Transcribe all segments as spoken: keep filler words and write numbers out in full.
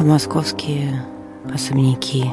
подмосковские особняки.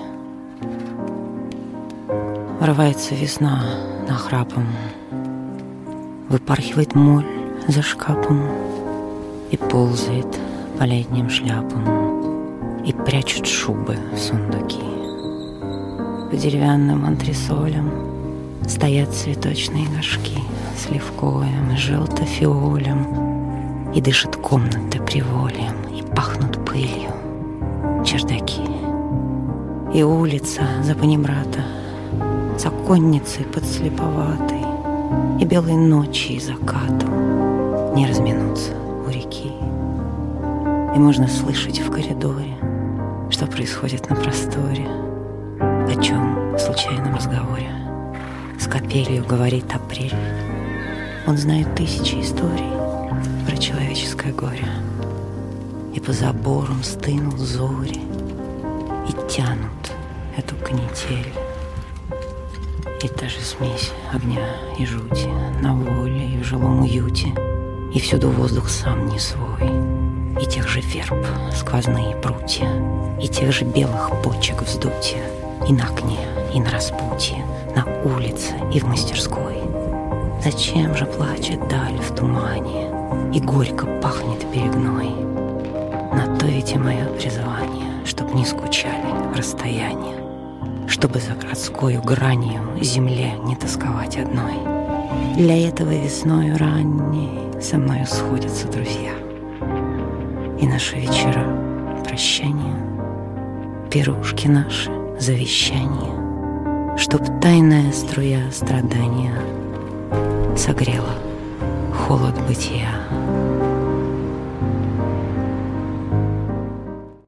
Врывается весна нахрапом, выпархивает моль за шкафом и ползает по летним шляпам и прячут шубы в сундуки. По деревянным антресолям стоят цветочные горшки с левкоем и желто-фиолем, и дышат комнаты привольем, и пахнут пылью чердаки. И улица за панибрата с оконницей подслеповатой, и белые ночи и закатом не разминутся у реки. И можно слышать в коридоре, что происходит на просторе, о чем в случайном разговоре с капелью говорит апрель. Он знает тысячи историй про человеческое горе, и по заборам стынут зори и тянут эту канитель. И та же смесь огня и жути на воле и в жилом уюте, и всюду воздух сам не свой, и тех же верб сквозные прутья, и тех же белых почек вздутия, и на окне, и на распутье, на улице и в мастерской. Зачем же плачет даль в тумане, и горько пахнет перегной? На то ведь и мое призвание, чтоб не скучали расстояния, чтобы за городскою гранью земле не тосковать одной. Для этого весною ранней со мною сходятся друзья, и наши вечера прощания, пирушки наши завещания, чтоб тайная струя страдания согрела холод бытия